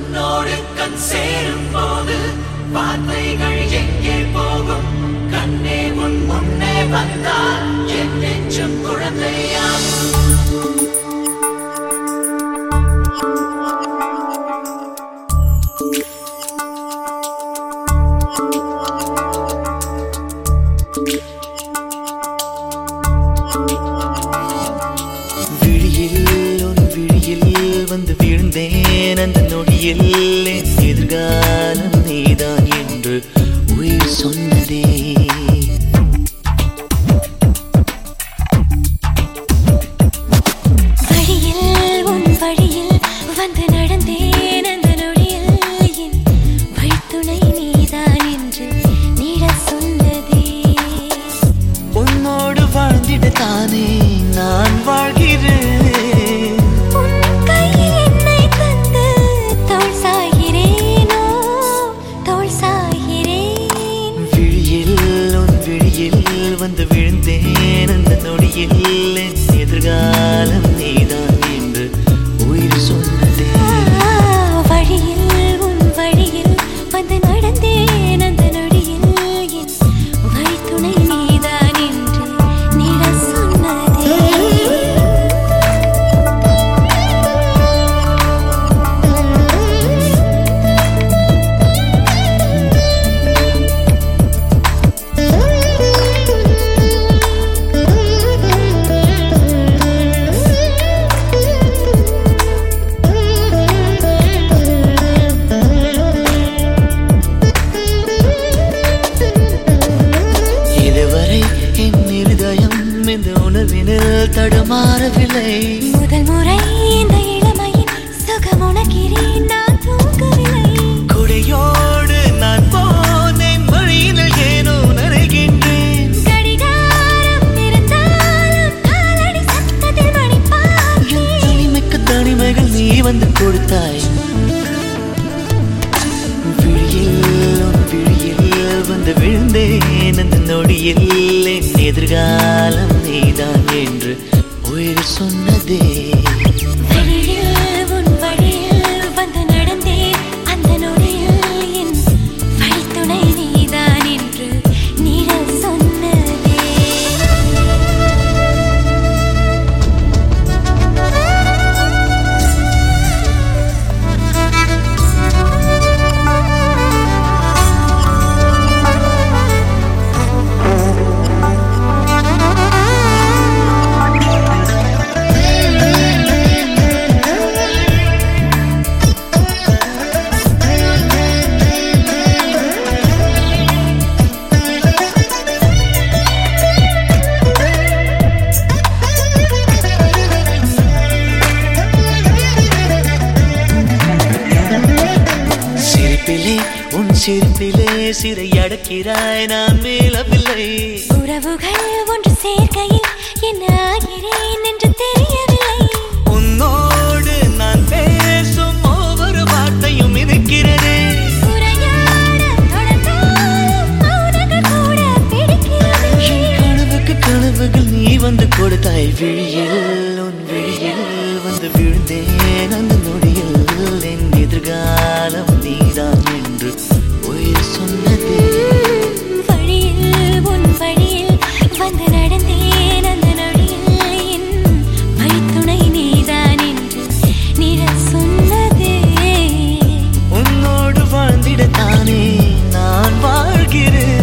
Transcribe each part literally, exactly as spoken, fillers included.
கண்ணோடு கண் சேரும் போது வார்த்தைகள் எங்கே போகும்? கண்ணே உன் முன்னே வந்தால் என் நெஞ்சும் குழந்தையாகும். வந்து வீழ்ந்தேன் அந்த நொடியில் என் எதிர்காலம் நீதான் என்று உயிர் சொன்னதே. வழியில் உன் வழியில் வந்து நடந்தேன் அந்த நொடியில் என் வழித்துணை நீதான் என்று நீட சொன்னதே. உன்னோடு வாழ்ந்திட தானே நான் வாழ்கிறேன். வந்து விழுந்தேன் அந்த நொடியில் என் எதிர்காலம் நீதான் என்று உயிர் சொன்னதே. வழியில் உன் வழியில் வந்து நடந்தேன் அந்த நொடியில் என் வழித்துணை நீதான் என்று நீட சொன்னதே. இந்த உணர்வினில் தடுமாறவில்லை. முதல் முறை இந்த இளமையின் சுகம் உணக்கிறேன் நான் தூங்கவில்லை. கொடையோடு நான் போனேன் வழியினில் ஏனோ நனைகின்றேன். கடிகாரம் இருந்தாலும் காலடி சத்தத்தில் மணிப்பார்த்தேன். என் தனிமைக்கு தனிமைகள் நீ வந்து கொடுத்தாய். விழியில் உன் விழியில் வந்து விழுந்தேன் அந்த நொடியில் என் எதிர்காலம் நீதான் என்று உயிர் சொன்னதே. வழியில் உன் வழியில் வந்து நடந்தேன் அந்த நொடியில் என் வழித்துணை நீதான் என்று நீட சொன்னதே. உன் சிரிப்பிலே சிறை அடக்கிறாய் நான் மேலவில்லை. உறவுகள் ஒன்று சேர்க்கையில் என்ன ஆகிறேன் என்று தெரியவில்லை. உன்னோடு நான் பேசும் ஒவ்வொரு வார்த்தையும் இருக்கிறதே. கனவுக்கு கனவுகள் நீ வந்து கொடுத்தாய். விழியில் உன் விழியில் வந்து விழுந்தேன் அந்த நொடியில் என் எதிர்காலம் நீதான் என்று உயிர் சொன்னதே. வழியில் உன் வழியில் வந்து நடந்தேன் அந்த நொடியில் என் வழித்துணை நீதான் என்று நீட சொன்னதே. உன்னோடு வாழ்ந்திட தானே நான் வாழ்கிறேன்.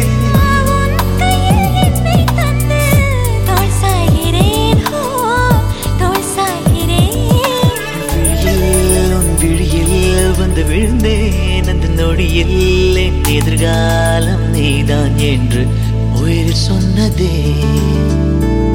வந்து விழுந்தேன் அந்த நொடியில் என் எதிர்காலம் நீதான் என்று உயிர் சொன்னதே.